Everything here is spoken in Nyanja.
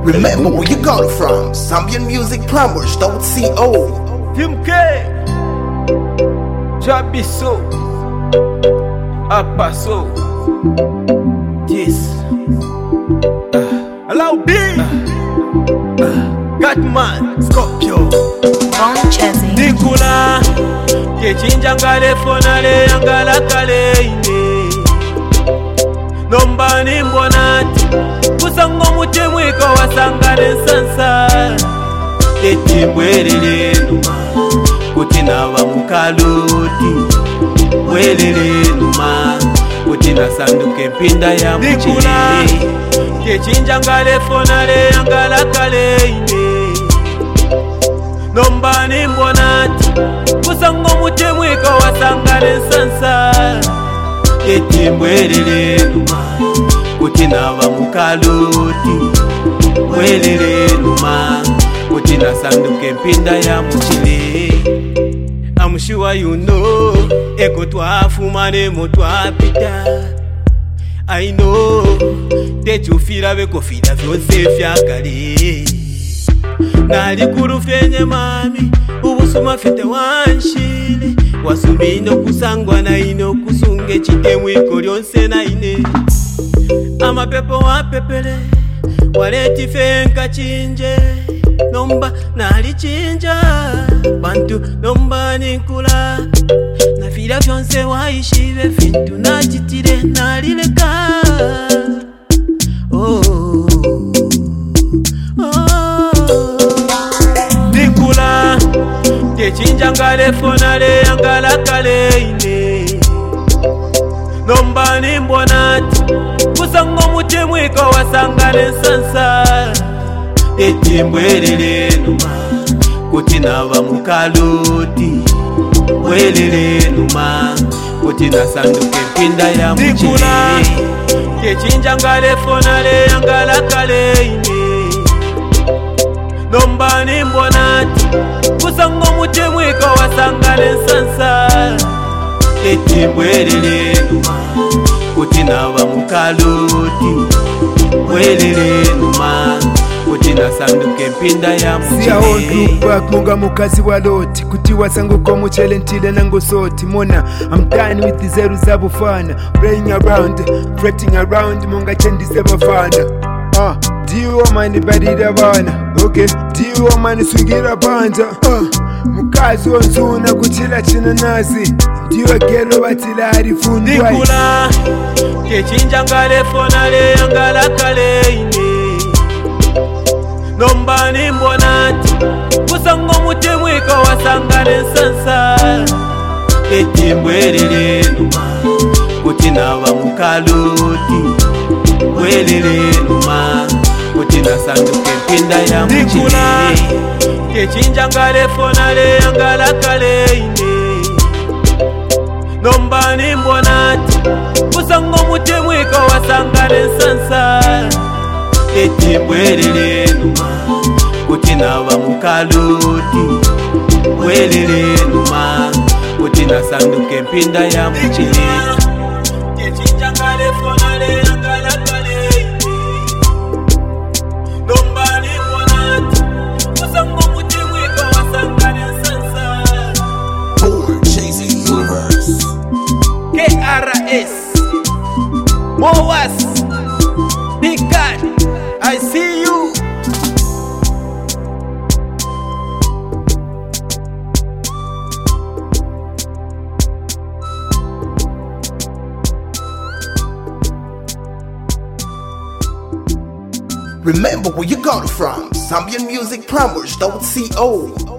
Remember where you got it from. Zambian Music Plumbers.co. Tim K, Jabiso, Apaso, yes, Allow B, Gatman, Scorpio, Von Chessy, Nicola, Kechinja ngale fonale angala kale ine, Nombani mbonati, kusango mutemwiko wasangale sansa, Etimbwelele numa, kutina wa mukaloti, Welele numa, kutina sanduke mpinda ya mchili, Kechinja ngale fonale angala kale ine, Nombani mbonati, kusango mutemwiko wasangale sansa, Etimbwelele numa, kutina wa mukaloti, Welele numa, kutina sanduke mpinda ya mchili. I'm sure you know, eko twafumane mo twapita. I know, techufira bekofira vyose vyakale. Nali kurufenye mami, ubusuma fete wanshile. Wasumino kusangwa na ino kusunge chitemwiko lyonse na ine. Amapepo wapepele, waleti fenka chinje. Nomba nali chinja, bantu nomba nikula. Na fila vyonse waishive fintu na chitire nalileka. Oh, oh, nikula, kechinja ngale fonale angala kale ine. Nomba nimbonati, kusango mutemwiko wasangale sansa. Etimbwelele numa, kutina wa mukaloti, Welele numa, kutina sanduke mpinda ya mchili. Nikula, kechinja ngale fonale angala kale ine. Nomba nimbonati, kusango mutemwiko wasangale sansa. Etimbwelele numa, kutina wa mukaloti, Welele numa, kutina sanduke mpinda ya mchili. Siya old look back munga mukazi wa loti, kutiwa sangu kwa muchele ntile nango soti. Mona, I'm done with the zeru zabufana, playing around, fretting around, munga chendi sebafana. Do you want money badida bana? Okay, do you want money swingira banda? Mukazi onzuna kuchila china nazi, ndiyo gelo batila harifundwa. Nikula, kechinja ngale fonale angala kale ine. Nomba nimbonati, kusango mutemwiko wasangale sansa. Etimbwelele numa, kutina wa mukaloti, Welele numa, kutina sanduke mpinda ya mchili. Nikula, kechinja ngale fonale angala kale ine. Nomba nimbonati, kusango mutemwiko wasangale sansa. Etimbwelele numa, kutina wa mukaloti, Welele numa, kutina sanduke mpinda ya mchili. Kechinja ngale fonale angala kale ine. Nomba nimbonati, kusango mutemwiko wasangale sansa. Born Chasing Universe. KRS Mowas Big God, I see you. Remember where you got it from. Zambian Music Plumbers.co.